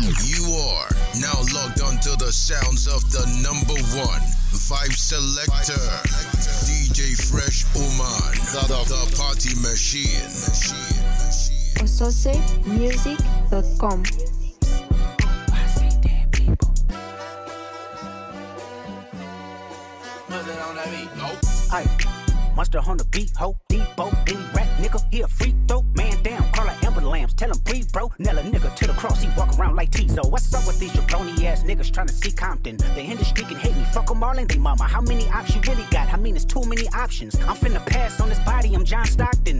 You are now logged onto the sounds of the number one vibe selector, DJ Fresh Oman, the party machine. OSOCEmusic.com. Aye, monster on the beat, ho, Debo, any rap nigga, he a freak throw, man down, call her Amber Lambs, tell him breathe, bro, nail a nigga to the cross, he walk around like Tizo. What's up with these jabroni ass niggas trying to see Compton? The industry can hate me, fuck them all and they mama. How many options you really got? I mean, it's too many options. I'm finna pass on this body, I'm John Stockton.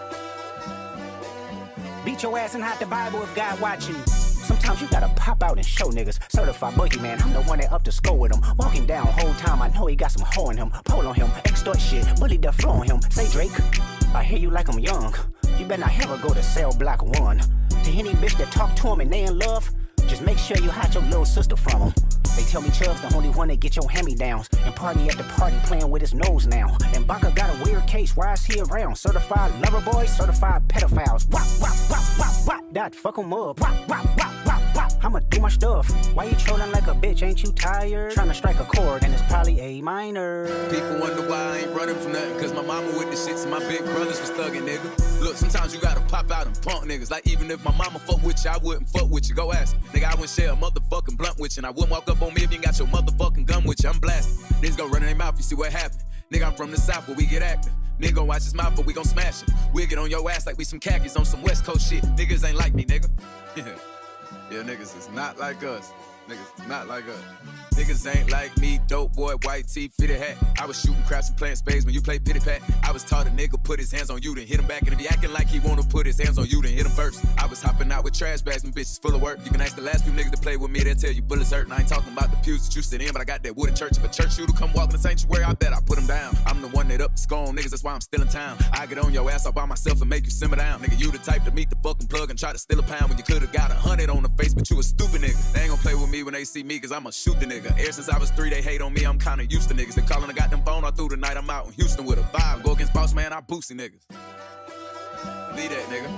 Beat your ass and hide the Bible if God watching. Sometimes you gotta pop out and show niggas. Certified boogeyman, I'm the one that up to score with him. Walking down whole time, I know he got some hoe in him. Pole on him, extort shit, bully the flow on him. Say Drake, I hear you like I'm young. You better not ever go to cell block 1. To any bitch that talk to him and they in love, just make sure you hide your little sister from him. They tell me Chubb's the only one that get your hand-me-downs. And party at the party playing with his nose now. And Baka got a weird case, why is he around? Certified lover boys, certified pedophiles. Wop, wop, wop, wop, wop, dot, fuck em up. Wop, wop, wop, wop, wop, I'ma do my stuff. Why you trolling like a bitch, ain't you tired? Trying to strike a chord, and it's probably A minor. People wonder why I ain't running from nothing. Cause my mama with the shits and my big brothers was thugging, nigga. Look, sometimes you gotta pop out and punk niggas. Like even if my mama fuck with you, I wouldn't fuck with you. Go ask. Nigga, I wouldn't share a motherfucking blunt with you. And I wouldn't walk up on me if you ain't got your motherfucking gun with you. I'm blasting. Niggas go run in their mouth, you see what happened. Nigga, I'm from the south where we get active. Nigga gon' watch his mouth, but we gon' smash him. We'll get on your ass like we some khakis on some West Coast shit. Niggas ain't like me, nigga. Yeah, niggas is not like us. Niggas is not like us. Niggas ain't like me, dope boy, white tee, fitted hat. I was shooting craps and playing spades when you play pity pat. I was taught a nigga put his hands on you, then hit him back. And if he acting like he wanna put his hands on you, then hit him first. I was hopping out with trash bags and bitches full of work. You can ask the last few niggas to play with me, they'll tell you bullets hurt. And I ain't talking about the pews that you sit in, but I got that wooden church. If a church shooter come walking the sanctuary, I bet I put him down. I'm the one that up the scone, niggas, that's why I'm still in town. I get on your ass all by myself and make you simmer down. Nigga, you the type to meet the fucking plug and try to steal a pound when you could've got 100 on the face, but you a stupid nigga. They ain't gon' play with me when they see me, cause I'ma shoot the nigga. Ever since I was 3, they hate on me, I'm kinda used to niggas. They callin', I got them phone all through the night, I'm out in Houston with a vibe. Go against boss man, I boosty niggas. Leave that, nigga.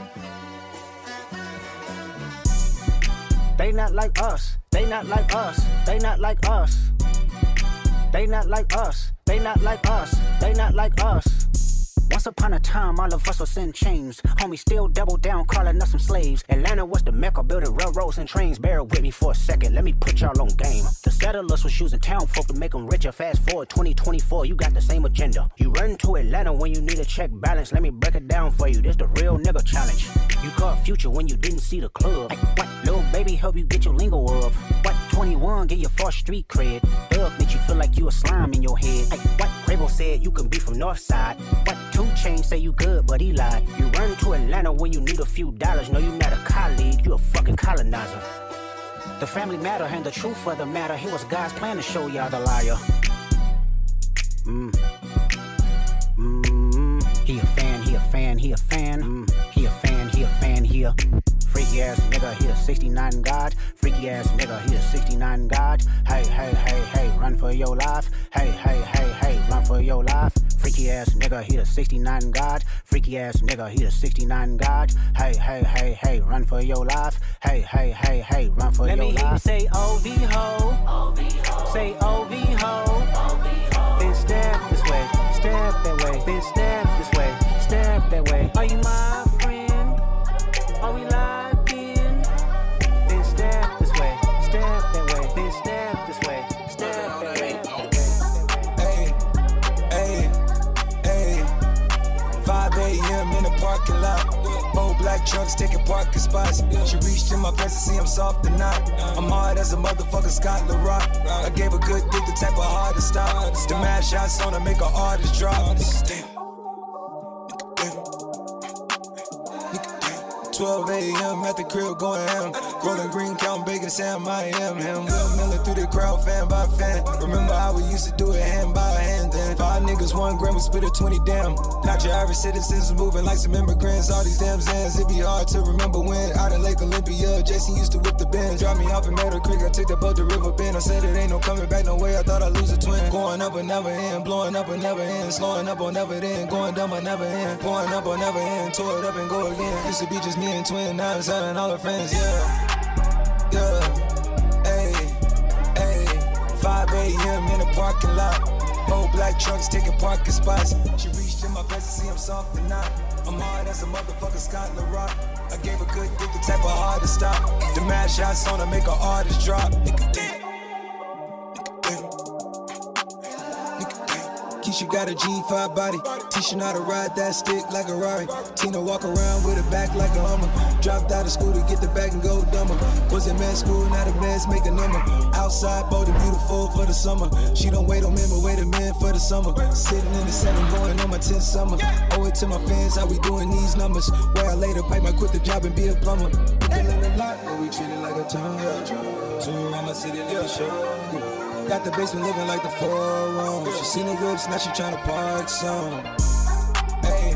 They not like us, they not like us, they not like us. They not like us, they not like us, they not like us. Once upon a time, all of us was in chains. Homie still double down, calling us some slaves. Atlanta was the mecca, building railroads and trains. Bear with me for a second, let me put y'all on game. The settlers was using town folk to make them richer. Fast forward 2024, you got the same agenda. You run to Atlanta when you need a check balance. Let me break it down for you, this the real nigga challenge. You caught Future when you didn't see the club. Like, what, little baby help you get your lingo up? What, 21 get your first street cred? Thug make you feel like you a slime in your head. Like, what, Quavo said you can be from Northside. What, 2 Chainz say you good, but he lied. You run to Atlanta when you need a few dollars. No, you not a colleague, you a fucking colonizer. The family matter and the truth of the matter. It was God's plan to show y'all the liar. He a fan, he a fan, he a fan. He a fan, he a fan, he a freaky ass nigga, he a 69 God. Freaky ass nigga, he a 69 God. Hey, hey, hey, hey, run for your life. Hey, hey, hey, hey, run for your life. Freaky ass nigga, he a 69 God. Freaky ass nigga, he a 69 God. Hey, hey, hey, hey, run for your life. Hey, hey, hey, hey, run for your life. Let me hear you say OV ho. Say OV ho. Then step this way, step that way. Then step this way, step that way. Are you my friend? Are we locked in? Then step this way, step that way. Then step this way, step that way. Hey, hey, 5 a.m. in the parking lot. 4 black trucks taking parking spots. She reached in my pants to see I'm soft or not. I'm hard as a motherfucker, Scott LaRock. I gave a good dick, the type of hard to stop. The mad shots on her make an artist drop. 12 a.m. at the crib going ham. Rolling green, counting bacon, Sam, I am him. Will Miller through the crowd, fan by fan. Remember how we used to do it hand by hand then. 5 niggas, 1 gram, we split a 20 damn. Not your average citizens moving like some immigrants. All these damn Zans, it be hard to remember when. Out in Lake Olympia, Jason used to whip the Benz. Drop me off in Meadow Creek, I took the boat to River Bend. I said it ain't no coming back, no way, I thought I'd lose a twin. Going up but never end, blowing up but never end. Slowing up on never end, going down but never end. Pouring up on never end, tore it up and go again. Used to be just me and twin, now it's out and all her friends, yeah. Yeah, ayy, 5 a.m. in the parking lot. Old black trucks taking parking spots. She reached in my best to see I'm soft or not. I'm hard as a motherfucker, Scott LaRock. I gave a good dick, the type of hard to stop. The mad shots on her make her artist drop. Nigga damn. Keisha got a G5 body. Tisha know how to ride that stick like a Rari. Tina walk around with her back like a Hummer. Dropped out of school to get the bag and go dumber. Was in med school, now the meds make a number. Outside, bold and beautiful for the summer. She don't wait on men, but wait a minute for the summer. Sitting in the 7, going on my 10th summer. Owe it to my fans, how we doing these numbers. Where I later pipe, I quit the job and be a plumber. We killing a lot, but we treat it like a town. Tour around my city like a show. Got the basement looking like the 4-room. She seen the whips, now she tryna park some. Ayy,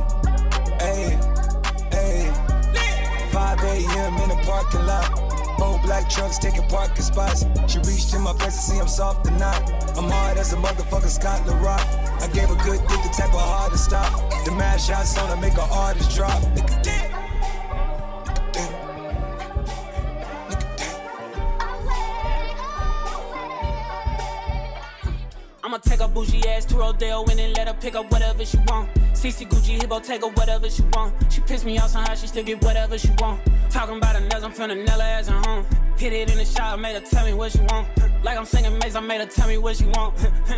5 a.m. in the parking lot. Old black trucks taking parking spots. She reached in my place to see I'm soft or not. I'm hard as a motherfucker, Scott LaRock. I gave a good dick, the type of hard to stop. The mad shots on her make her artist drop. Nigga damn. I'ma take a bougie ass to Rodeo and then let her pick up whatever she want. CC Gucci Hippo, take her whatever she want. She pissed me off somehow, she still get whatever she want. Talking about her nails, I'm finna nail her ass at home. Hit it in the shower, made her tell me what she want. Like I'm singing Maze, I made her tell me what she want.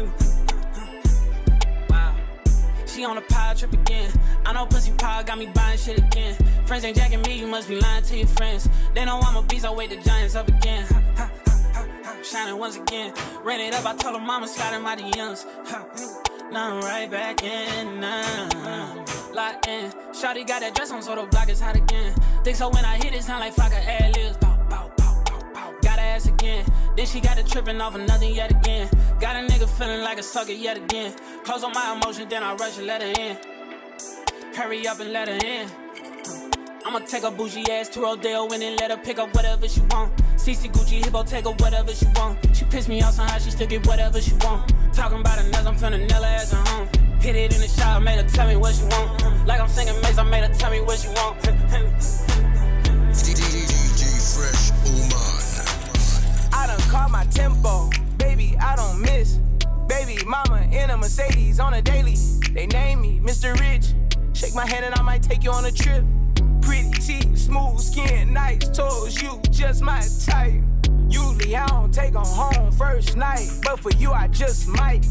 Wow. She on a power trip again. I know pussy power got me buying shit again. Friends ain't jacking me, you must be lying to your friends. They know I'm a beast, I wake the giants up again. Shining once again. Ran it up, I told her mama sliding my DMs. Now I'm right back in. Locked in. Shawty got that dress on, so the block is hot again. Think so when I hit it, sound like fuck her ad-libs. Bow, bow, bow, bow, bow. Got her ass again. Then she got it tripping off of nothing yet again. Got a nigga feeling like a sucker yet again. Close on my emotions, then I rush and let her in. Hurry up and let her in. I'ma take a bougie ass to Rodeo and then let her pick up whatever she want. CC Gucci Hippo, take her whatever she want. She pissed me off somehow, she still get whatever she want. Talking about her nails, I'm finna nail her ass at home. Hit it in the shower, made her tell me what she want. Like I'm singing Maze, I made her tell me what she want. DJ Fresh Oman. I done caught my tempo, baby, I don't miss. Baby mama in a Mercedes on a daily. They name me Mr. Rich. Shake my hand and I might take you on a trip. Pretty teeth, smooth skin, nice toes, you just my type. Usually I don't take them home first night, but for you I just might.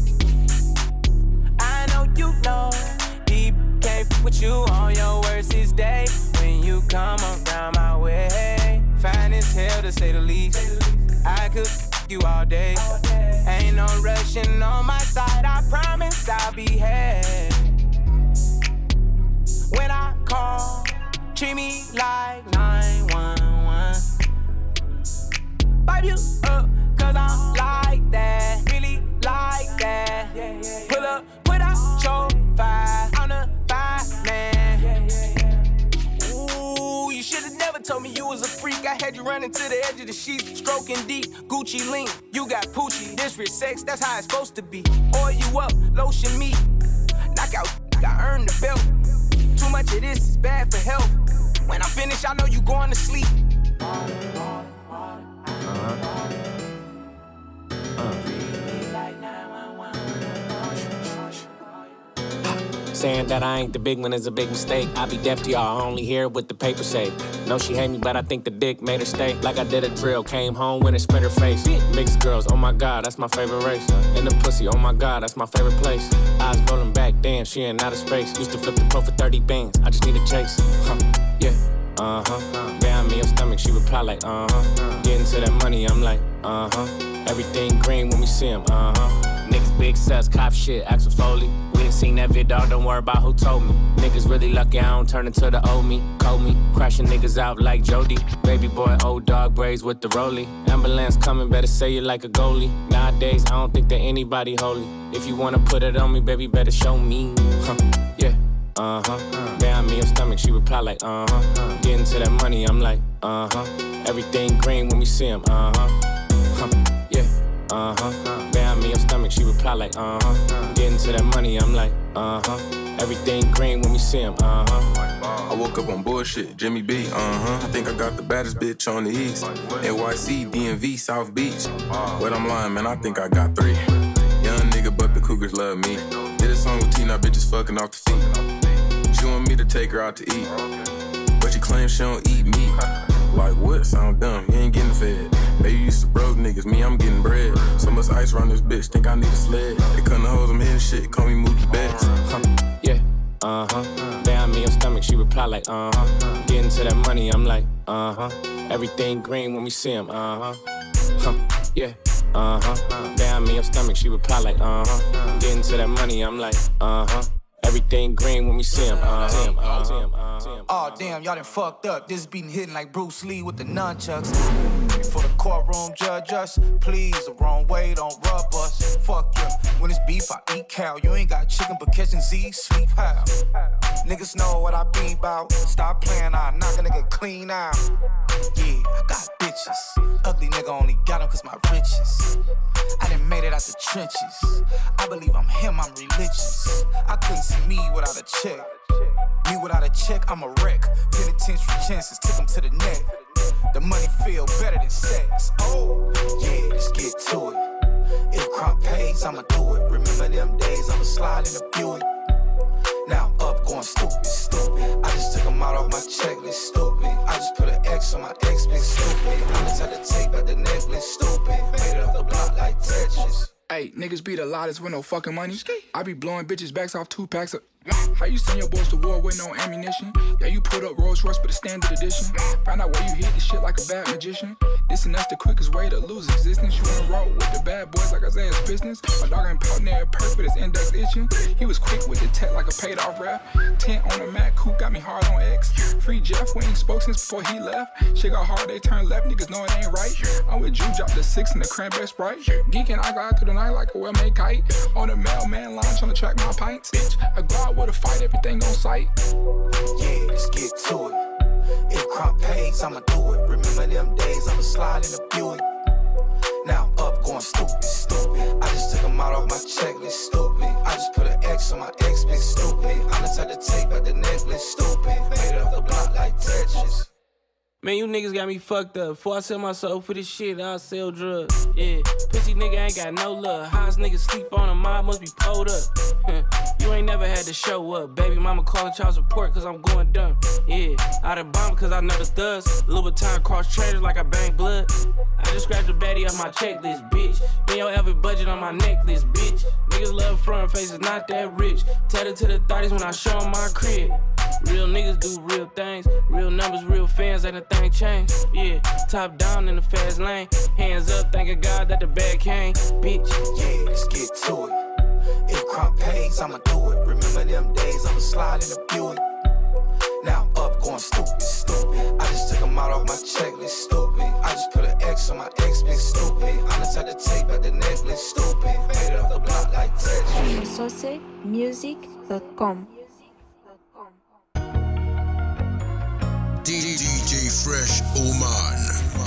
I know you know, deep can't f with you on your worstest day. When you come around my way, fine as hell to say the least. I could f you all day. Ain't no rushing on my side, I promise I'll be here. When I call, treat me like 911. Vibe you up, cause I'm like that. Really like that. Pull up, put out your fire. I'm the fireman. Ooh, you should've never told me you was a freak. I had you running to the edge of the sheets, stroking deep. Gucci lean, you got Poochie. This rich sex, that's how it's supposed to be. Oil you up, lotion me. Knock out, I earned the belt. Too much of this is bad for health. When I'm finished, I know you going to sleep. Saying that I ain't the big one is a big mistake. I be deaf to y'all, I only hear what the paper say. No, she hate me, but I think the dick made her stay. Like I did a drill, came home when it split her face. Mixed girls, oh my God, that's my favorite race. In the pussy, oh my God, that's my favorite place. Eyes rolling back, damn, she in outer space. Used to flip the pro for 30 bands, I just need a chase. Yeah, Bam me your stomach, she reply like, Getting to that money, I'm like, Everything green when we see him, Niggas big sus, cop shit, Axel Foley. We done seen that vid, dog, don't worry about who told me. Niggas really lucky I don't turn into the old me. Cold me, crashing niggas out like Jody. Baby boy, old dog braids with the rollie. Ambulance coming, better say you like a goalie. Nowadays, I don't think that anybody holy. If you wanna put it on me, baby, better show me. Yeah, Bam me your stomach, she reply like, Getting to that money, I'm like, Everything green when we see him, yeah, Bam me your stomach, she reply like, Getting to that money, I'm like, Everything green when we see him, woke up on bullshit, Jimmy B, I think I got the baddest bitch on the east. NYC, DMV, South Beach. But I'm lying, man, I think I got 3. Young nigga, but the cougars love me. Did a song with Tina, bitches fucking off the feet. She want me to take her out to eat, but she claims she don't eat meat. Like what? Sound dumb, you ain't getting fed. Baby used to broke niggas, me, I'm getting bread. So much ice around this bitch, think I need a sled. They cutting the hoes, I'm hitting shit, call me Mookie Betts. Yeah, Down me your stomach, she reply like, Getting to that money, I'm like, Everything green when we see him, Yeah, Down me your stomach, she reply like, Getting to that money, I'm like, Everything green when we see him, Oh damn, y'all done fucked up. This beating hitting like Bruce Lee with the nunchucks. Before the courtroom judge us, please, the wrong way, don't rub us. Fuck you, when it's beef, I eat cow. You ain't got chicken, but catching Z, sleep how? Niggas know what I be about. Stop playing, I knock a nigga clean out. Yeah, I got bitches. Ugly nigga only got them cause my riches. I done made it out the trenches. I believe I'm him, I'm religious. I couldn't see me without a check. Me without a check, I'm a wreck. Penitentiary chances, took him to the neck. The money feel better than sex. Oh, yeah, let's get to it. If crime pays, I'ma do it. Remember them days, I'ma slide in the Buick. Now I'm up going stupid. I just took him out of my checklist, stupid. I just put an X on my ex, big stupid. I just had to take back the necklace, stupid. Made it off the block like Tetris. Hey, niggas be the loudest with no fucking money. I be blowing bitches backs off 2 packs of. How you send your boys to war with no ammunition? Yeah, you put up Rolls Royce, but a standard edition. Find out where you hit this shit like a bad magician. This and that's the quickest way to lose existence. You wanna roll with the bad boys like Isaiah's business. My dog ain't pouting there perk with his index itching. He was quick with the tech like a paid off rap. 10 on the Mac, coupe got me hard on X. Free Jeff, we ain't spoke since before he left. Shit got hard, they turn left, niggas know it ain't right. I'm with Drew, drop the 6 in the cranberry Sprite. Geeking, I glide through the night like a well-made kite. On the mailman line, tryna track my pints. Bitch, I go out with a fight, everything on sight. Yeah, let's get to it. If crime pays, I'ma do it. Remember them days, I'ma slide in the Buick. Now I'm up going stupid. I just took him out of my checklist, stupid. I just put an X on my ex, big stupid. I just had to take back the necklace, stupid. Made it off the block like Tetris. Man, you niggas got me fucked up. Before I sell my soul for this shit, I'll sell drugs. Yeah, pussy nigga ain't got no love. Highest niggas sleep on a mob, must be pulled up. You ain't never had to show up. Baby mama calling child support cause I'm going dumb. Yeah, I done bombed cause I know the thugs. A little bit time cross traders like I bang blood. I just scratched the baddie off my checklist, bitch. Then yo every budget on my necklace, bitch. Niggas love front faces, not that rich. Tell it to the 30s when I show 'em my crib. Real niggas do real things. Real numbers, real fans, ain't a thing changed. Yeah, top down in the fast lane. Hands up, thanking God that the bag came, bitch. Yeah, let's get to it. If crime pays, I'ma do it. Remember them days, I'ma slide in the Buick. Now I'm up going stupid. I just took him out of my checklist, stupid. I just put an X on my ex, big stupid. I just had to take back the necklace, stupid. Made it off the block like Tetris. SoseMusic.com. DJ Fresh Oman.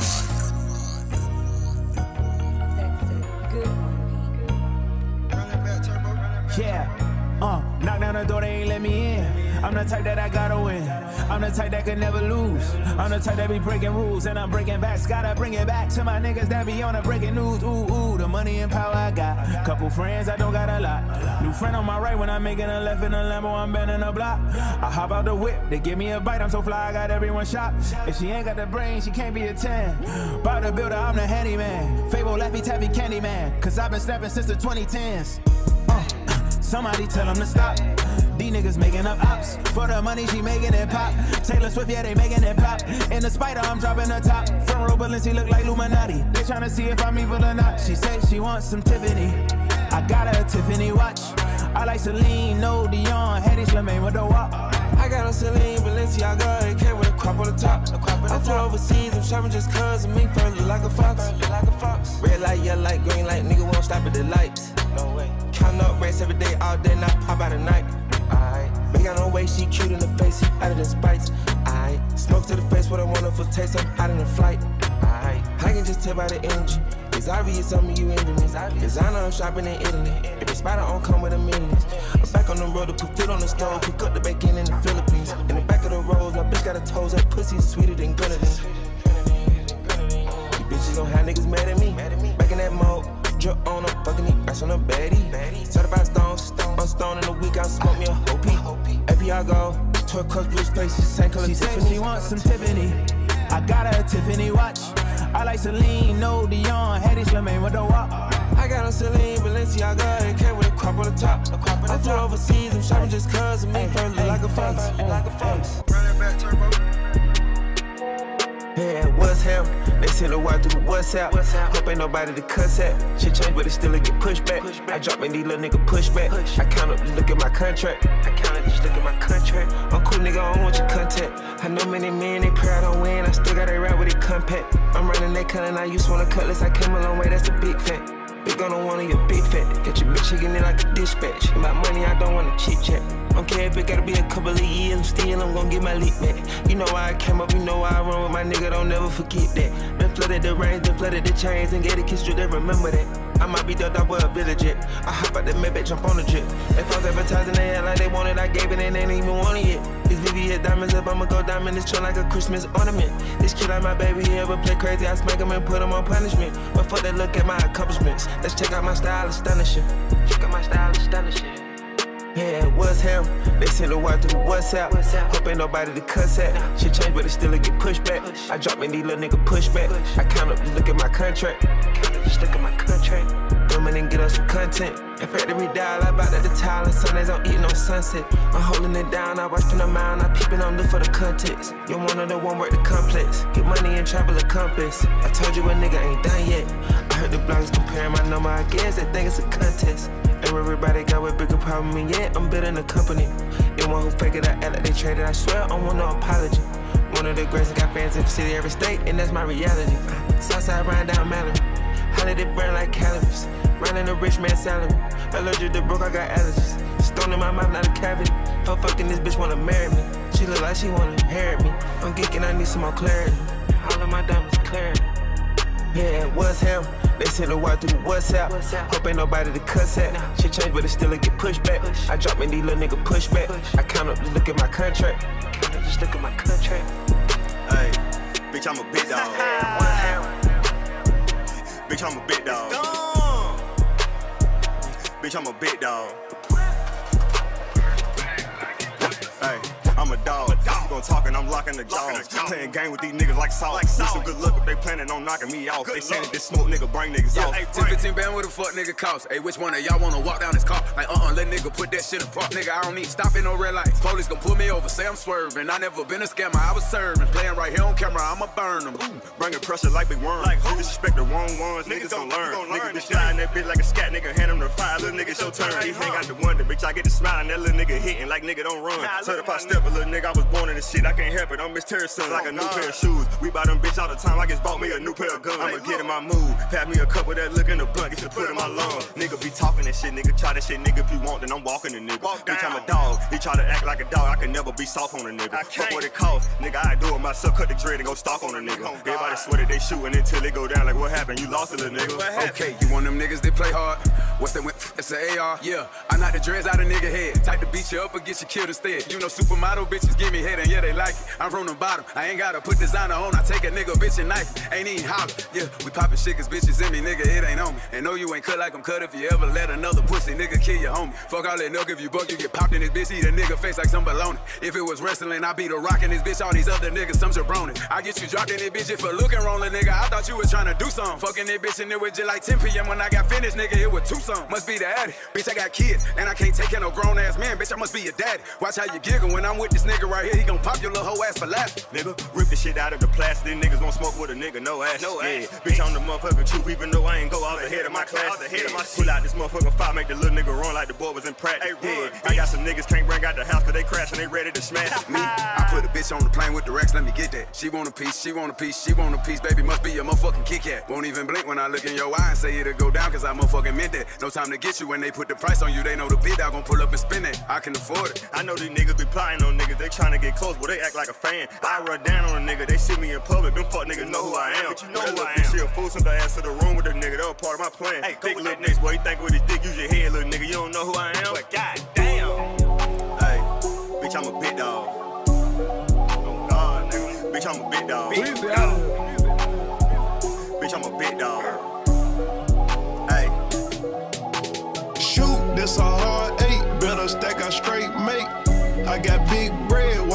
Yeah, knock down the door, they ain't let me in. I'm the type that I gotta win. I'm the type that could never lose. I'm the type that be breaking rules, and I'm breaking backs. Gotta bring it back to my niggas that be on the breaking news. Ooh, the money and power I got. Couple friends, I don't got a lot. New friend on my right when I'm making a left in a Lambo, I'm bending a block. I hop out the whip, they give me a bite, I'm so fly, I got everyone shot. If she ain't got the brain, she can't be a 10. Bout the builder, I'm the handyman. Fable, Laffy Taffy, Candyman. Cause I've been snapping since the 2010s. Somebody tell them to stop. These niggas making up ops. For the money, she making it pop. Taylor Swift, yeah, they making it pop. In the Spider, I'm dropping the top. Front row Balenci look like Illuminati. They tryna see if I'm evil or not. She said she wants some Tiffany. I got her a Tiffany watch. I like Celine, no Dion. Hedy Slimane with the walk. I got on Celine, Balenciaga, it came with a crop on the top. I flew overseas, I'm shopping just cuz of me, fur look like a fox. Red light, yellow light, green light, nigga won't stop at the lights. No way. Counting up racks every day, all day, not pop out at night. Ain't got no way, she cute in the face, he out of the spites. Smoke to the face with a wonderful taste, I'm out in the flight. I can just tell by the energy. It's obvious some of you envy me. Designer, I'm shopping in Italy. If the spider on come with a millions. I'm back on the road to put food on the stove. Pick up the bacon in the Philippines. In the back of the road, 12 cups, blue spaces, same color She Tiffany. said she wants some Tiffany. I got her a Tiffany watch. I like Celine, no Dion, Hattie Slimane with the walk. I got on Celine, Balenciaga, and came with a crop on the top. I flew overseas, I'm shopping just cause of me first look like a fox. Run that back, turbo. Yeah, what's hell? They send a wire through the WhatsApp. Hope ain't nobody to cuss at. Shit change, but it still get pushed back. I drop me these little nigga pushback. I count up, just look at my contract. I'm cool, nigga, I don't want your contact. I know many men, they proud on win. I still gotta rap with it compact. I'm running that cut and I used one of cutlass. I came a long way, that's a big fact. Big on one of your big fat. Got your bitch shaking it like a dispatch. My money, I don't wanna chit chat. Don't care if it gotta be a couple of years, I'm gonna get my leak back. You know why I came up, you know why I run with my nigga, don't never forget that. Been flooded the range, then flooded the chains, and get a kiss, they remember that. I might be ducked up with a village jet. I hop out the Maybach, jump on the jet. If I was advertising, they act like they wanted, I gave it, and they ain't even want it yet. These VVS diamonds up, I'ma go diamond, this trend like a Christmas ornament. This kid like my baby, he ever play crazy, I smack him and put him on punishment. But fuck that, look at my accomplishments. Let's check out my style, astonishing. Check out my style, astonishing. Yeah, what's hell? They send a wire through WhatsApp. Hope ain't nobody to cuss at. Shit change, but it still get pushed back. I drop me these little nigga pushback. I count up, just look at my contract. Women and get us some content. In factory dial, I bought at the tile, and Sundays I'm eating on sunset. I'm holding it down, I watch from the mile, I peeping on look for the context. You're one of the one work the complex. Get money and travel a compass. I told you a nigga ain't done yet. I heard the bloggers comparing my number, I guess they think it's a contest. And everybody got a bigger problem, and yet I'm building a company. The one who fake it, I act like they traded, I swear I want no apology. One of the greatest, got fans in the city, every state, and that's my reality. Southside riding down Mallory. Holiday burn like calories. Running a rich man's salary. Allergic to broke, I got allergies. Stone in my mouth, not a cavity. Her fucking this bitch wanna marry me. She look like she wanna inherit me. I'm geeking, I need some more clarity. All of my diamonds clarity. Yeah, what's hell? They send a wire through WhatsApp. Hope ain't nobody to cuss at. Shit change, but it still get pushed back. I drop me these little nigga pushback. I count up, just look at my contract. Hey, bitch, I'm a big dog. Bitch, I'm a big dog. Bitch, I'm a big dog. Hey, I'm a dog. You gon' talk and I'm locking the jaws. Playing game with these niggas like salt. Some good luck if they planning on knocking me off. They saying that this smoke nigga bring niggas off. Hey, 10-15 band, what the fuck nigga cost? Hey, which one of y'all wanna walk down this car? Like, let nigga put that shit apart. Nigga, I don't need stopping no red lights. Police gon' pull me over, say I'm swerving. I never been a scammer, I was serving. Playing right here on camera, I'ma burn them. Bringing pressure like big worm. Disrespect the wrong ones, niggas gon' learn. Nigga be sliding that bitch like a scat, nigga hand him the fire. Little nigga, it's your turn. He hang out the wonder, bitch, I get to smiling. That little nigga hitting like nigga don't run. Certified stepper, little nigga, I was born in this shit, I can't help it. I'm Miss Terry son, like a new pair of shoes. We buy them bitch all the time, I just bought me a new pair of guns. I'ma get in my mood, pass me a cup of that look in the blunt, get to put in my lungs. Nigga be talking that shit, nigga try that shit, nigga if you want, then I'm walking the nigga. Bitch, I'm a dog, he try to act like a dog, I can never be soft on a nigga. Fuck what it costs, nigga, I do it myself, cut the dread and go stalk on a nigga. Everybody swear that they shooting until they go down, like what happened, you lost a little nigga. Okay, you one of them niggas that play hard? What's that? It's an AR. Yeah, I knock the dreads out of nigga head. Type to beat you up or get you killed instead. You know supermodel bitches give me head and yeah they like it. I'm from the bottom. I ain't gotta put designer on. I take a nigga bitch and knife. Ain't even holler. Yeah, we poppin' shit cause bitches in me, nigga. It ain't on me. And know you ain't cut like I'm cut if you ever let another pussy nigga kill your homie. Fuck all that milk if you buck, you get popped in this bitch. Eat a nigga face like some baloney. If it was wrestling, I beat a rock in this bitch. All these other niggas, some jabroni. I get you dropped in this bitch if for looking wrong, nigga. I thought you was trying to do something. Fucking this bitch and it was just like 10 p.m. when I got finished, nigga. It was 2 something. Must be the addy. Bitch, I got kids and I can't take care no grown ass man. Bitch, I must be your daddy. Watch how you giggle when I'm with this nigga right here. He gon' pop your little hoe ass for laughing. Nigga, rip the shit out of the plastic. These niggas won't smoke with a nigga, no ass. No ass. Bitch, I'm the motherfucking truth, even though I ain't go out the head of my class. Pull out this motherfucking fire, make the little nigga run like the boy was in practice. I got some niggas can't bring out the house cause they crash and they ready to smash me. I put a bitch on the plane with the Rex, let me get that. She want a piece, she want a piece, she want a piece. Baby, must be a motherfucking Kit Kat. Won't even blink when I look in your eye and say it'll go down cause I motherfucking meant that. No time to get you when they put the price on you. They know the bid out gon' pull up and spin it. I can afford it. I know these niggas be plotting on niggas. They tryna get close, but they act like a fan. I run down on a nigga, they see me in public. Them fuck niggas know who I am. But you know who I am. She a fool, sent the ass to the room with a nigga. That was part of my plan. Hey, big little niggas, boy, you think with his dick, use your head, little nigga. You don't know who I am? But goddamn. Hey, bitch, I'm a big dog. Oh God, nigga. Bitch, I'm a big dog. Bitch, I'm a big dog. Hey. Shoot, this a hard 8. Better stack I straight make. I got big bread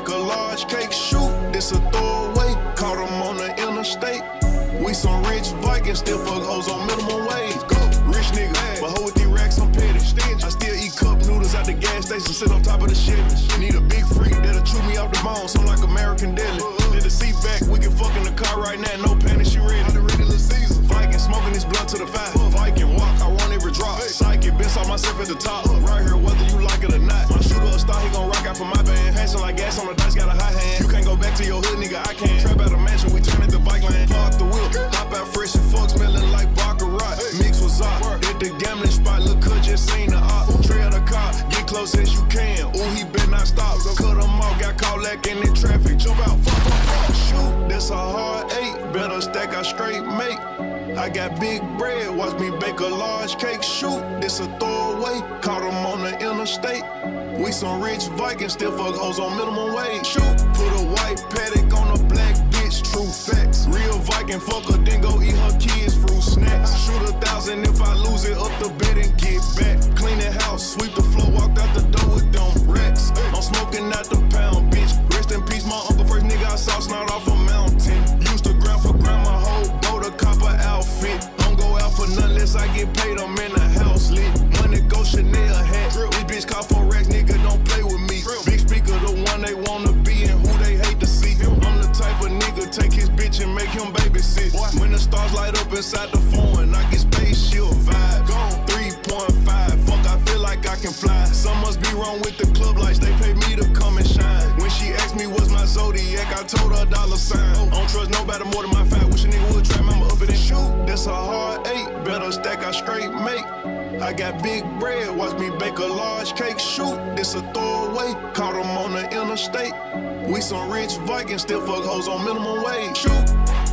bake a large cake, shoot, this a throwaway. Caught him on the interstate. We some rich Vikings, still fuck hoes on minimum wage. Go, rich nigga, but hoe with these racks, I'm petty. I still eat cup noodles at the gas station, sit on top of the Chevy. Need a big freak that'll chew me off the bone, something like American Deli. Did the seat back, we can fuck in the car right now, no panic, she ready. I'm the regular season. Viking, smoking this blunt to the fire. Viking walk, I want every drop. Psychic, been saw myself at the top. Right here, whether you like it or not. My shooter a star, he gon' rock out for my band. Handsome like gas on the dice, got a high hand. You can't go back to your hood, nigga, I can't. Trap out a mansion, we turn it to bike lane. Park the wheel, hop out fresh and fuck, smelling like Baccarat. Mix was up, at the gambling spot, look, cut just seen the op. Trail the car, get close as you can. Ooh, he better not stop. Cut him off, got caught lacking in traffic. Jump out, fuck. Shoot, this a hard 8. Better stack, I straight make. I got big bread, watch me bake a large cake. Shoot, this a throwaway. Caught him on the interstate. We some rich Vikings, still fuck hoes on minimum wage. Shoot, put a white paddock on a black bitch, true facts. Real Viking, fuck her, then go eat her kids' fruit snacks. Shoot 1,000 if I lose it, up the bed and get back. Clean the house, sweep the floor, walked out the door with them racks. I'm smoking out the pound, bitch. Rest in peace, my uncle, first nigga I saw snort off a mountain. Used to grind for grandma, whole boat, a copper outfit. Don't go out for none unless I get paid, I'm in the house lit. Money go Chanel hat. This bitch call for racks, nigga, don't play with me. Big speaker, the one they wanna be and who they hate to see. I'm the type of nigga, take his bitch and make him babysit. When the stars light up inside the phone, I get spaceship vibes. Gone 3.5, fuck, I feel like I can fly. Some must be wrong with the club lights, they pay me to come and shine. When she asked me what's my zodiac, I told her $sign. I don't trust nobody more than my fat. Wish a nigga would try, mama up it and shoot. That's a hard 8, better stack, I straight make. I got big bread, watch me bake a large cake. Shoot, this a throwaway. Caught him on the interstate. We some rich Vikings, still fuck hoes on minimum wage. Shoot.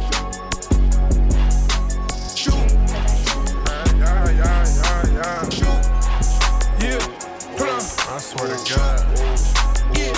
Shoot. Yeah. Shoot. Yeah. I swear to God. Yeah.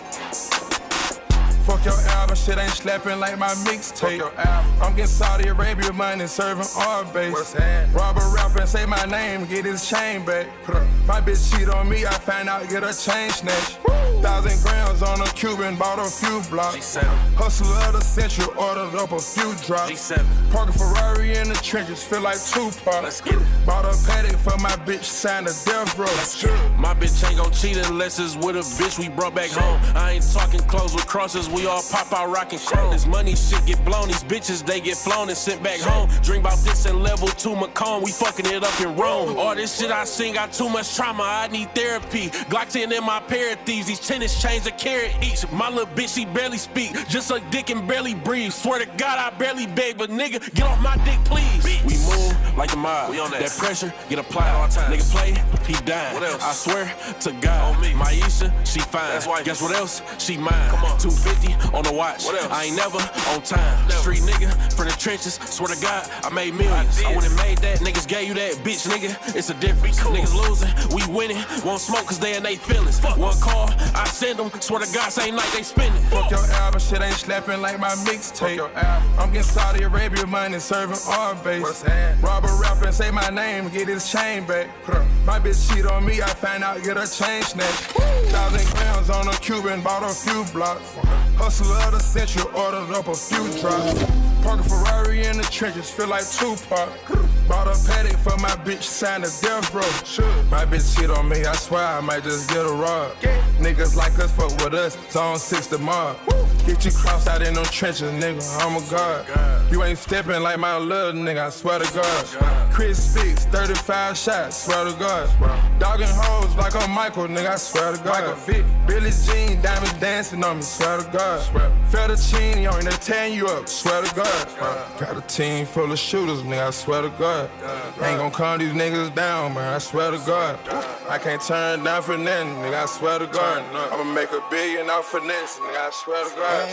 Fuck your album, shit ain't slapping like my mixtape. I'm getting Saudi Arabia money, serving our base. Rob a rapper and say my name, get his chain back. My bitch cheat on me, I find out, get a chain snatch. 1,000 grams on a Cuban, bought a few blocks. Hustle of the century, ordered up a few drops. Park a Ferrari in the trenches, feel like Tupac. Let's get it. Bought a paddock for my bitch, signed a death row. My bitch ain't gon' cheat unless it's with a bitch we brought back home. I ain't talking clothes with crosses, we all pop out rockin' chrome. This money shit get blown, these bitches they get flown and sent back home. Drink about this in level 2 Macomb, we fucking it up in Rome. All this shit I sing got too much trauma, I need therapy. Glock 10 in my pair of thieves, these tennis chains a carat each. My little bitch, she barely speak, just suck dick and barely breathe. Swear to God, I barely beg, but nigga, get off my dick, please. We move like the mob, we on that pressure, get applied all time. Nigga play, he dying. What else? I swear to God, on me. Maisha, she fine. That's why. Guess what else? She mine. Come on. 250 on the watch. What else? I ain't never on time. Never. Street nigga from the trenches. Swear to God, I made millions. I went and made that. Niggas gave you that, bitch, nigga. It's a difference. Cool. Niggas losing, we winning. Won't smoke cause they in they feelings. Fuck. One call, I send them. Swear to God, same night they spending. Fuck your album, shit ain't slapping like my mixtape. I'm getting Saudi Arabia money, serving our base. Rob a rapper and say my name, get his chain back. My bitch cheat on me, I find out, get her chain snatched. 1,000 grams on a Cuban, bought a few blocks. Hustle of the century, ordered up a few drops. Park a Ferrari in the trenches, feel like Tupac. Bought a paddock for my bitch, signed a death row. My bitch cheat on me, I swear I might just get a rod. Niggas like us, fuck with us, Zone 6 tomorrow. Get you crossed out in them trenches, nigga, I'm a god. You ain't stepping like my little nigga, I swear to God. Chris speaks, 35 shots, swear to God. Dogging hoes like a Michael, nigga, I swear to God. Billie Jean, diamonds dancing on me, swear to God. Fettuccine on it, tearing you up, swear to God. Got a team full of shooters, nigga, I swear to God. Ain't gon' calm these niggas down, man, I swear to God. I can't turn down for nothing, nigga, I swear to God. I'ma make $1 billion off finesse, nigga, I swear to God.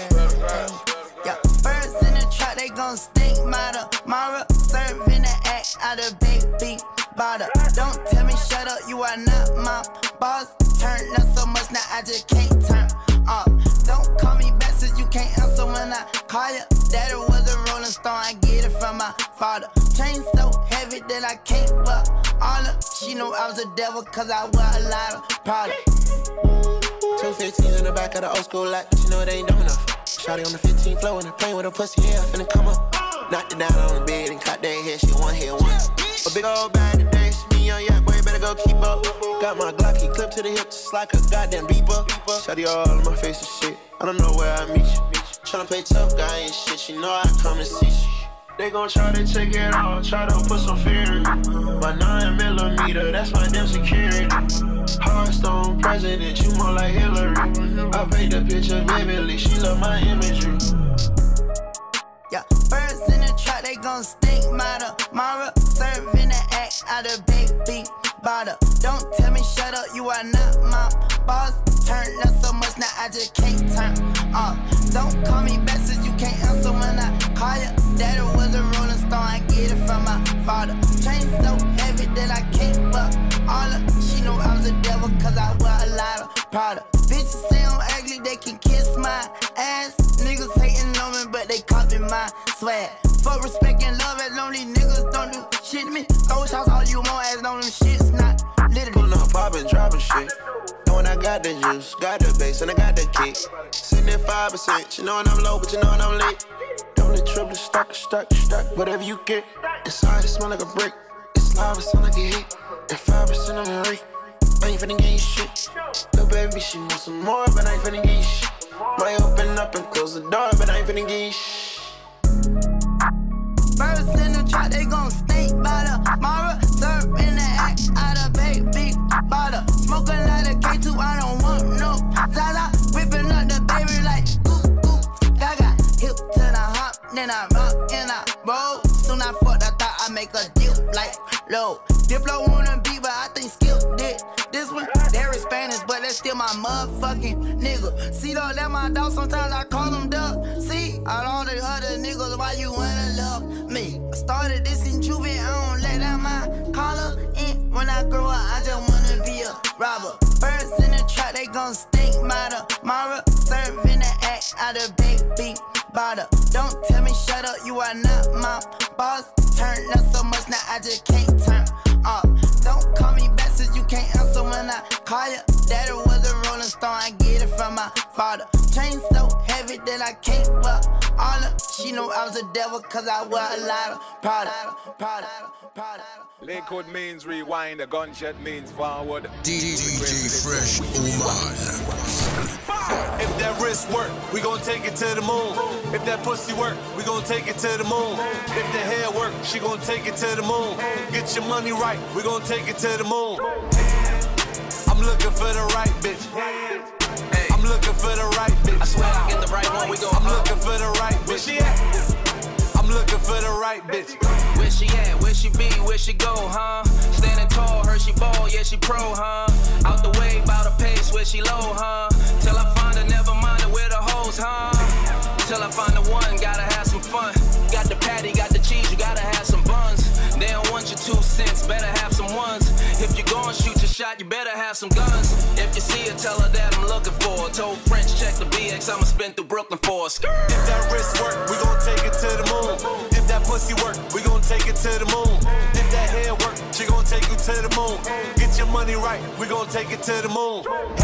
Yeah, birds in the trap, they gon' stink, Mara. Mara, serving the act out of baby bottle. Don't tell me shut up, you are not my boss. Turn up so much, now I just can't turn off. Don't call me back since you can't answer when I call you. Daddy was a rolling stone, I get it from my father. Chain so heavy that I can't buck all her. She know I was a devil cause I wear a lot of product. 215s in the back of the old school lot, but you know it ain't dumb enough. Shawty on the 15th floor in the plane with her pussy, yeah, finna come up. Knocked it down on the bed and caught that head, she one hit once. A big old bag today, it's me on yeah, boy, you better go keep up. Got my Glocky clipped to the hip just like a goddamn beeper. Shawty all in my face and shit, I don't know where I meet you. Tryna play tough guy ain't shit, she know I come and see you. They gon' try to take it all, try to put some fear in me. My 9mm, that's my damn security. Hearthstone president, you more like Hillary. I paint the picture vividly, she love my imagery. Yeah, birds in the trap, they gon' stink, matter. Mara, serving the act out of baby bottle. Don't tell me shut up, you are not my boss. Turn up so much, now I just can't turn off. Don't call me back since you can't answer when I call you. Daddy was a rolling stone, I get it from my father. Chain so heavy that I can't fuck all of. She know I was a devil cause I wear a lot of Prada. Bitches say I'm ugly, they can kiss my ass. Niggas hating on me, but they copy my swag. Fuck respect and love, as long these niggas don't do shit to me. Throw shots all you want, as long them shit's not literally. Pulling up, poppin', dropping shit. Knowing I got the juice, got the bass, and I got the kick. Sitting at 5%, you know I'm low, but you know I'm lit. Double, triple, stuck, whatever you get. Inside it smell like a brick. It's live, it sound like a hit. And 5% I'm in rate. I ain't finna get you shit. Little baby, she wants some more, but I ain't finna get you shit. Might open up and close the door, but I ain't finna get you shit. Birds in the trap, they gon' stink by the Mara. Serve in the act out of baby bottle. Smoking like a K2, I don't want no Zaza. Whipping up the baby like ooh, gaga. Hip to the hop, then I rock and I roll. Soon I fucked, I thought I make a dip like low. Diplo wanna be, but I think Skip did this one. They're in Spanish, but that's still my motherfucking nigga. See though, that my dog, sometimes I call him Duck. See, all the other niggas, why you wanna love me? I started this in Juvie, I don't let out my collar in. When I grow up, I just wanna be a robber. Birds in the trap, they gon' stink, matter. Mara, serving the act out of baby bottle. Don't tell me shut up, you are not my boss. Turn up so much, now I just can't turn off. Don't call me back since you can't answer when I call you. Daddy was a rolling stone, I get it from my father. Chain so heavy that I can't fuck all of. She know I was a devil cause I wear a lot of Prada. Lakewood means rewind, a gunshot means forward. DJ Fresh Oman. If that wrist work, we gon' take it to the moon. If that pussy work, we gon' take it to the moon. If the hair work, she gon' take it to the moon. Get your money right, we gon' take it to the moon. I'm looking for the right bitch. I'm looking for the right bitch. I swear I get the right one, we gon' I'm looking for the right bitch. Where she at? I'm looking for the right bitch. Where she at? Where she be? Where she go, huh? Standing tall, her she ball, yeah she pro, huh? Out the way, bout a pace, where she low, huh? Till I find her, never mind her, where the hoes, huh? Till I find the one, gotta have some fun. Got the patty, got the cheese, you gotta have some buns. They don't want your 2 cents, better have some ones. If you gon' shoot your shot, you better have some guns. If you see her, tell her that I'm looking for her. Told French, check the BX, I'ma spin through Brooklyn for her. If that wrist work, we gon' take it to the moon. If that pussy work, we gon' take it to the moon. If that hair work, she gon' take you to the moon. Get your money right, we gon' take it to the moon.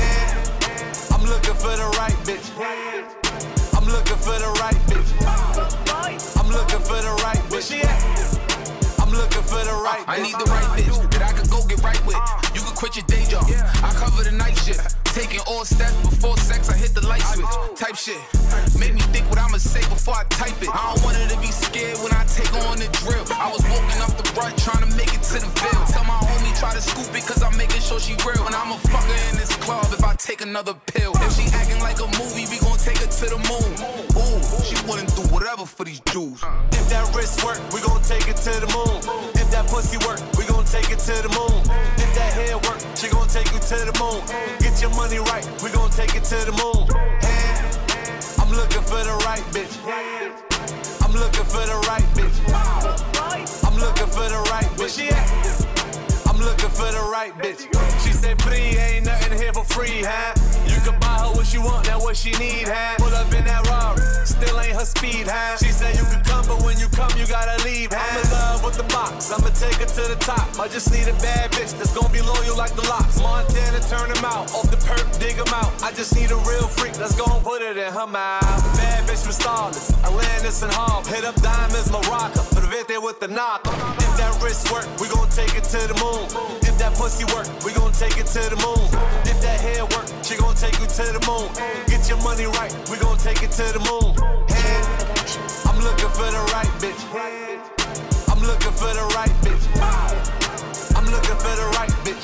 I'm looking for the right bitch. I'm looking for the right bitch. I'm looking for the right bitch. Where she at? I'm looking for the right bitch. I need the right bitch that I can go get right with. You can quit your day job. I cover the night shift. Taking all steps before sex, I hit the light switch. Type shit. Make me think what I'ma say before I type it. I don't want her to be scared when I take on the drill. I was walking up the rut trying to make it to the Ville. Tell my homie try to scoop it cause I'm making sure she real. And I'ma fuck her in this club if I take another pill. If she acting like a movie, we gon' take her to the moon. Ooh, she wouldn't do whatever for these Jews. If that wrist work, we gon' take it to the moon. If that pussy work, we gon' take it to the moon. If that hair work, she gon' take you to the moon. Get your money right, we gon' take it to the moon. I'm looking for the right bitch. I'm looking for the right bitch. I'm looking for the right bitch. Where she at? I'm looking for the right bitch. She said, "Pretty ain't nothing here for free, huh? You can buy her what she want, now what she need, huh? Pull up in that Rari, still ain't her speed, huh? She said you can come, but when you come, you gotta leave, huh? I'm in love with out the box. I'ma take her to the top. I just need a bad bitch that's gonna be loyal like the locks. Montana, turn him out. Off the perk, dig him out. I just need a real freak that's gonna put it in her mouth. Bad bitch with starless. Atlantis and Harlem. Hit up diamonds, Morocco. Put a vet there with the knocker. If that wrist work, we gon' take it to the moon. If that pussy work, we gon' take it to the moon. If that hair work, she gon' take you to the moon. Get your money right, we gon' take it to the moon. And I'm looking for the right bitch. I'm looking for the right bitch. I'm looking for the right bitch.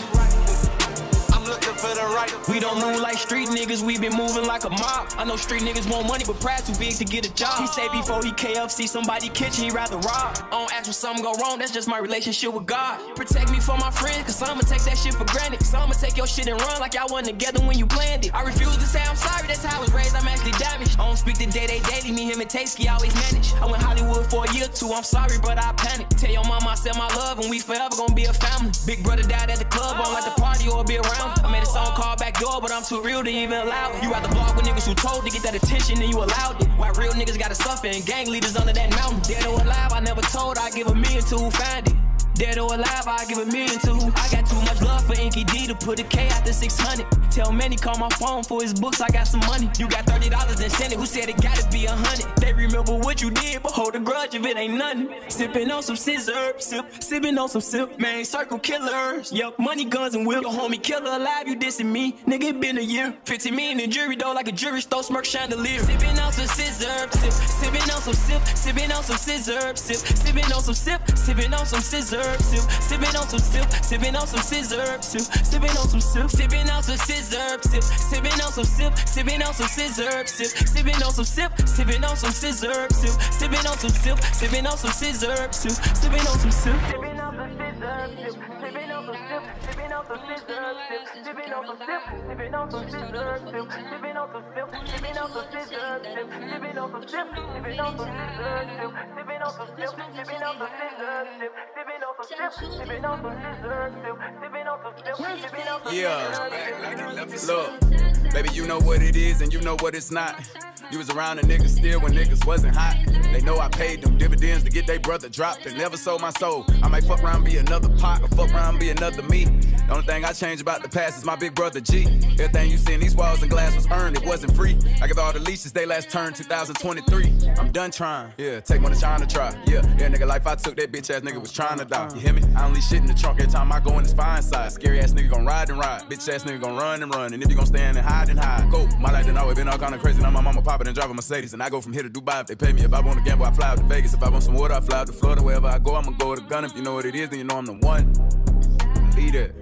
I'm looking for the right bitch. We don't move like street niggas, we been moving like a mob. I know street niggas want money, but pride too big to get a job. He say before he KFC somebody kitchen, he rather rob. I don't ask when something go wrong, that's just my relationship with God. Protect me from my friends, cause I'ma take that shit for granted. So I'ma take your shit and run like y'all wasn't together when you planned it. I refuse to say I'm sorry, that's how I was raised, I'm actually damaged. I don't speak to day-to-day daily, me, him, and Tasky always manage. I went Hollywood for a year or two, I'm sorry, but I panicked. Tell your mama I said my love, and we forever gonna be a family. Big brother died at the club, I don't like the party or be around. I made a song called Backdoor, but I'm too real to even allow it. You rather blog with niggas who told to get that attention than you allowed it. Why real niggas gotta suffer and gang leaders under that mountain. Dead or alive, I never told I'd give $1 million to who found it. Dead or alive, I give $1 million to who. I got too much love for Inky D to put a K after 600. Tell Manny call my phone for his books, I got some money. You got $30 and send it, who said it gotta be 100? They remember what you did, but hold a grudge if it ain't nothing. Sipping on some scissor, sipping on some sip. Man, circle killers, yup, money, guns, and whip. Your homie killer alive, you dissing me. Nigga, it been a year. 15 million in jury though, like a jury stole smirk chandelier. Sipping on some scissor, sipping on some sip, sipping on some scissor, sipping on some sip, sipping on some scissor, sipping on some sip, sipping on some scissor, sipping on some sip, sipping on some scissor, sipping on some sip, sipping on some scissor, sipping on some sip, sipping on some scissor, sipping on some sip, sipping on some scissor, sipping on some sip. Yeah, look, baby, you know what it is and you know what it's not. You was around the niggas still when niggas wasn't hot. They know I paid them dividends to get they brother dropped and never sold my soul. I might fuck around, be another pot, or fuck around, be another me. The only thing I change about the past is my big brother G. Everything you see in these walls and glass was earned, it wasn't free. I give all the leases, they last turned 2023. I'm done trying, yeah, take one to China try. Yeah, nigga, life I took, that bitch ass nigga was trying to die. You hear me? I don't leave shit in the trunk every time I go in the spine side. Scary ass nigga gon' ride and ride. Bitch ass nigga gon' run and run. And if you gon' stand and hide, go. My life done always been all kinda crazy. Now my mama poppin' and driving Mercedes. And I go from here to Dubai if they pay me. If I want to gamble, I fly out to Vegas. If I want some water, I fly out to Florida. Wherever I go, I'ma go with a gun. If you know what it is, then you know I'm the one. Lead it.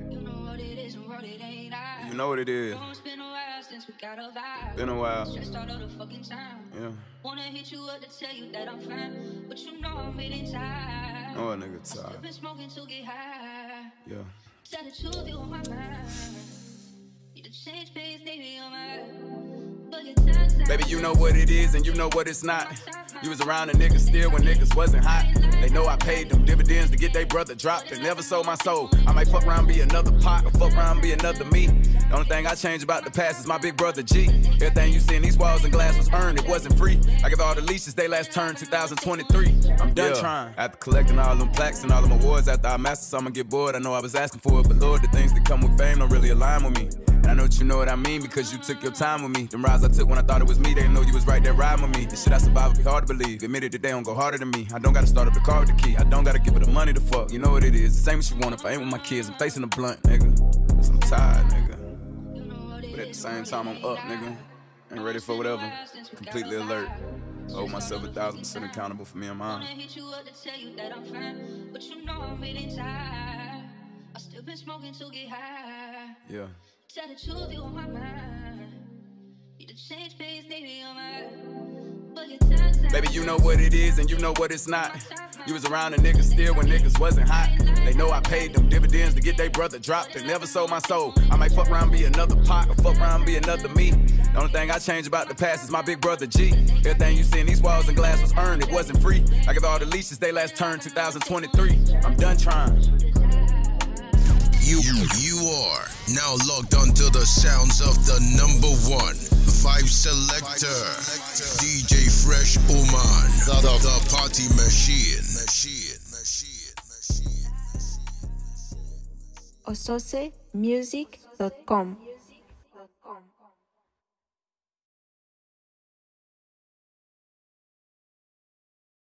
You know what it is. Been a while. Yeah. Wanna hit you up to tell you that I'm fine, but you know I'm really tired. Oh, a nigga tired. I've been smoking to get high. Yeah. Tell the truth, you on my mind. Need to change pace, baby, on my. Baby, you know what it is and you know what it's not. You was around the niggas still when niggas wasn't hot. They know I paid them dividends to get they brother dropped and never sold my soul. I might fuck around, be another pot, or fuck around, be another me. The only thing I change about the past is my big brother G. Everything you see in these walls and glass was earned, it wasn't free. I give all the leases, they last turned 2023. I'm done trying. After collecting all them plaques and all them awards after I mastered, so I'ma get bored. I know I was asking for it, but Lord, the things that come with fame don't really align with me. And I know that you know what I mean because you took your time with me. Them rides I took when I thought it was me, they didn't know you was right there riding with me. The shit I survived would be hard to believe. Admitted that they don't go harder than me. I don't gotta start up the car with the key. I don't gotta give her the money to fuck. You know what it is. The same as you want if I ain't with my kids. I'm facing a blunt, nigga. Cause I'm tired, nigga. But at the same time, I'm up, nigga. Ain't ready for whatever. Completely alert. Hold myself 1,000% accountable for me and mine. Wanna hit you up to tell you that I'm fine, but you know I'm really tired. I still been smoking to get high. Yeah. Tell the truth, you on my mind. Need to change pace, baby, on my. Baby, you know what it is and you know what it's not. You was around the niggas still when niggas wasn't hot. They know I paid them dividends to get they brother dropped and never sold my soul. I might fuck around, be another pot, or fuck around, be another me. The only thing I change about the past is my big brother G. Everything you see in these walls and glass was earned, it wasn't free. I give all the leases, they last turned 2023. I'm done trying. You are now logged onto the sounds of the #1 Vibe Selector, DJ Fresh Oman, the party machine. ososemusic.com.